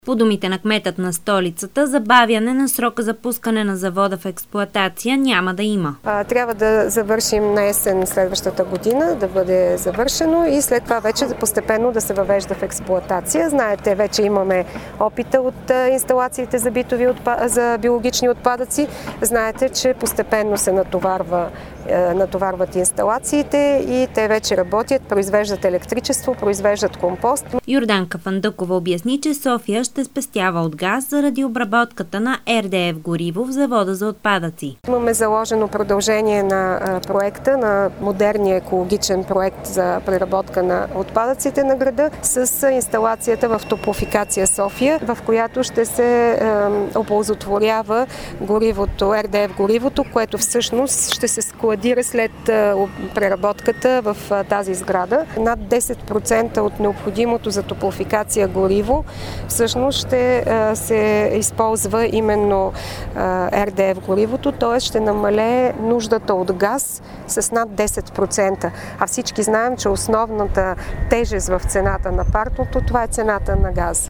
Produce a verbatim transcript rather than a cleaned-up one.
По думите на кметът на столицата, забавяне на срока за пускане на завода в експлоатация няма да има. Трябва да завършим на есен следващата година, да бъде завършено и след това вече постепенно да се въвежда в експлоатация. Знаете, вече имаме опита от инсталациите за битови за биологични отпадъци. Знаете, че постепенно се натоварва натоварват инсталациите и те вече работят, произвеждат електричество, произвеждат компост. Йорданка Фандъкова обясни, че София ще спестява от газ заради обработката на Р Д Ф гориво в завода за отпадъци. Имаме заложено продължение на проекта, на модерния екологичен проект за преработка на отпадъците на града с инсталацията в Топлофикация София, в която ще се е, оползотворява горивото, Р Д Ф горивото, което всъщност ще се складира след преработката в тази сграда. Над десет процента от необходимото за топлофикация гориво всъщност ще се използва именно Р Д Ф горивото, т.е. ще намалее нуждата от газ с над десет процента. А всички знаем, че основната тежест в цената на парното, това е цената на газ.